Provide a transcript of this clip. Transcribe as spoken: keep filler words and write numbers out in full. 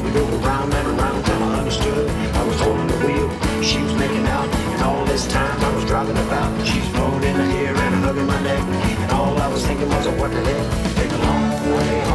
We drove around and around till I understood. I was holding the wheel, she was making out, and all this time I was driving about. She's blowing in her hair and hugging my neck, and all I was thinking was, oh, what the heck?